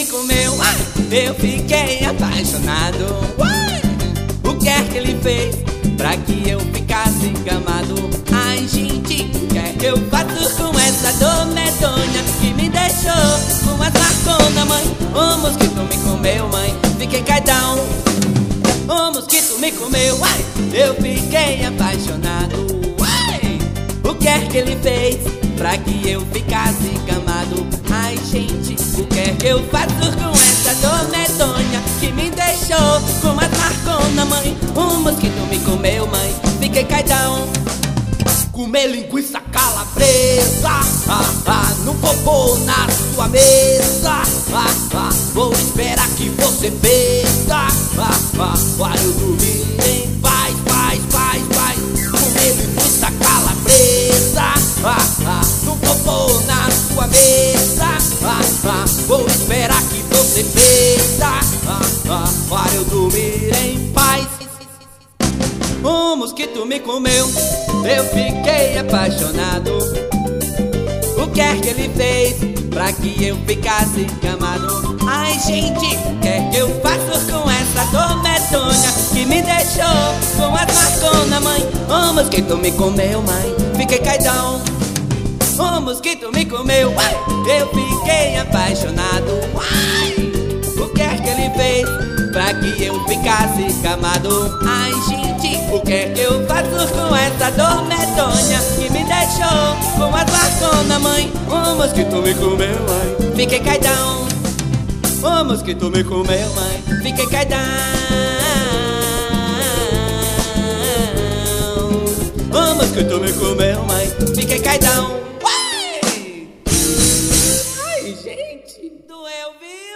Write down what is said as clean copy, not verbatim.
me comeu, ai, eu fiquei apaixonado. Ai, o que é que ele fez pra que eu ficasse encamado? Ai, gente, o que é que eu faço com essa dor medonha que me deixou com as marconas, mãe? O mosquito me comeu, mãe, fiquei caidão. O mosquito me comeu, ai, eu fiquei apaixonado. Ai, o que é que ele fez pra que eu ficasse encamado? Ai, gente, o que é que eu faço com essa dor medonha que me deixou com as marconas, mãe? O mosquito me comeu, mãe, fiquei caidão. Comer linguiça calabresa, no popô na sua mesa, vou esperar que você peça, vai eu dormir em paz, vai. Comer linguiça calabresa, no popô na sua mesa, vou esperar que você peça, vai eu dormir em paz. O mosquito me comeu, eu fiquei apaixonado. O que é que ele fez pra que eu ficasse encamado? Ai, gente, o que é que eu faço com essa dor medonha que me deixou com as marconas, mãe? O mosquito me comeu, mãe, fiquei caidão. O mosquito me comeu, ai, eu fiquei apaixonado. Ai, o que é que ele fez pra que eu ficasse encamado? Ai, gente, o que é que eu faço com essa dor medonha que me deixou com as marconas, mãe? O mosquito me comeu, mãe, fiquei caidão. O mosquito me comeu, mãe, fiquei caidão. O mosquito me comeu, mãe, fiquei caidão. Ai, gente, doeu, viu?